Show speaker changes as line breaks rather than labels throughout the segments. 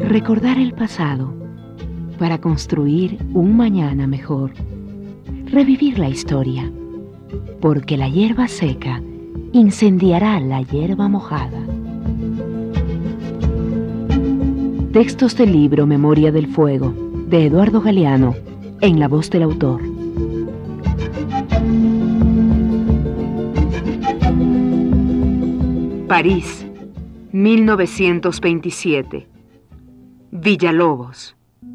Recordar el pasado para construir un mañana mejor. Revivir la historia, porque la hierba seca incendiará la hierba mojada. Textos del libro Memoria del Fuego, de Eduardo Galeano, en la voz del autor. París, 1927. Villalobos.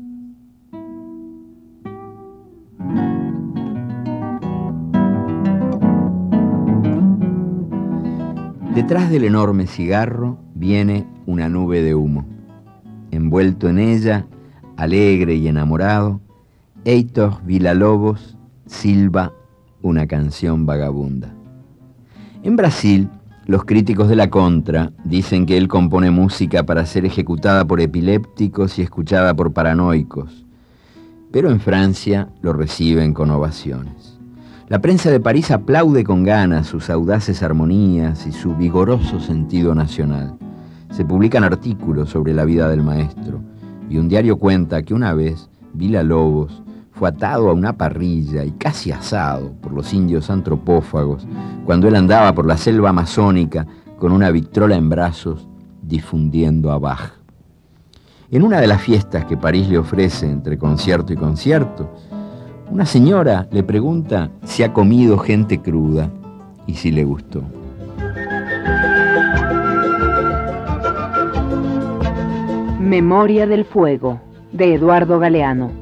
Detrás del enorme cigarro viene una nube de humo. Envuelto en ella, alegre y enamorado, Heitor Villa-Lobos silba una canción vagabunda. En Brasil, los críticos de la Contra dicen que él compone música para ser ejecutada por epilépticos y escuchada por paranoicos, pero en Francia lo reciben con ovaciones. La prensa de París aplaude con ganas sus audaces armonías y su vigoroso sentido nacional. Se publican artículos sobre la vida del maestro, y un diario cuenta que una vez Villa-Lobos fue atado a una parrilla y casi asado por los indios antropófagos cuando él andaba por la selva amazónica con una victrola en brazos difundiendo a Bach. En una de las fiestas que París le ofrece entre concierto y concierto, una señora le pregunta si ha comido gente cruda y si le gustó.
Memoria del Fuego, de Eduardo Galeano.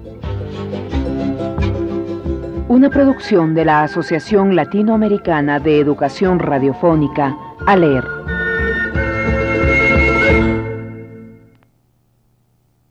Una producción de la Asociación Latinoamericana de Educación Radiofónica, ALER.